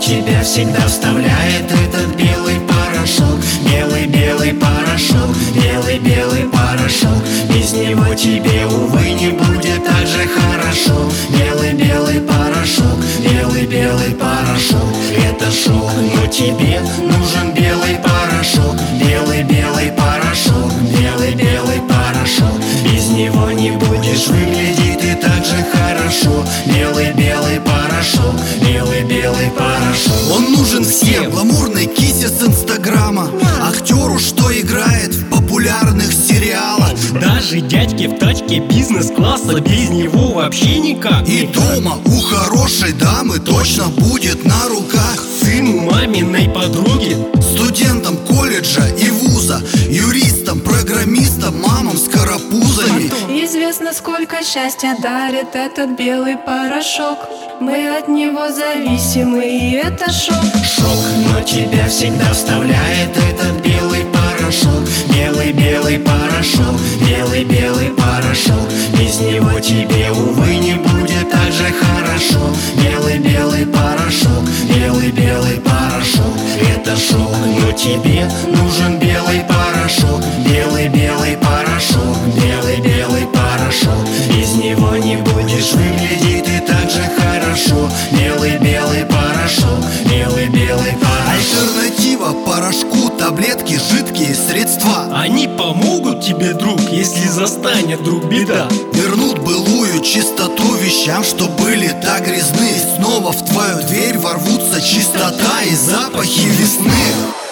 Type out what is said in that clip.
тебя всегда вставляет этот белый порошок. Белый-белый порошок, белый-белый порошок. Без него тебе, увы, не будет так же хорошо. Белый-белый порошок, белый-белый порошок. Это шок, но тебе нужен белый порошок. Белый-белый порошок, белый-белый порошок. Без него не будешь выглядеть ты так же хорошо. Белый-белый порошок, белый-белый порошок. Он нужен всем, гламурной кисе с инстаграма, актеру, что играет в популярных сериалах, даже дядьке в тачке бизнес-класса, без него вообще никак. и дома у хорошей дамы точно будет на руках. Сыну маминой подруги, Студентам колледжа и вуза, юристам, программистам, мамам с карапузами. Известно, сколько счастья дарит этот белый порошок. Мы от него зависимы, и это шок. Шок, но тебя всегда вставляет этот белый порошок. Белый-белый порошок, белый-белый порошок. Без него тебе, увы, не будет так же хорошо. Белый-белый порошок, белый-белый порошок. Это шок, но тебе нужен белый порошок. Белый-белый порошок, белый-белый порошок. Без него не будешь выглядеть ты так же хорошо. Белый-белый порошок, белый-белый порошок. Альтернатива порошку, таблетки, жидкие средства. они помогут тебе, друг, если застанет вдруг беда. Вернут былую чистоту вещам, что были так грязны. Снова в твою дверь ворвутся чистота и запахи весны.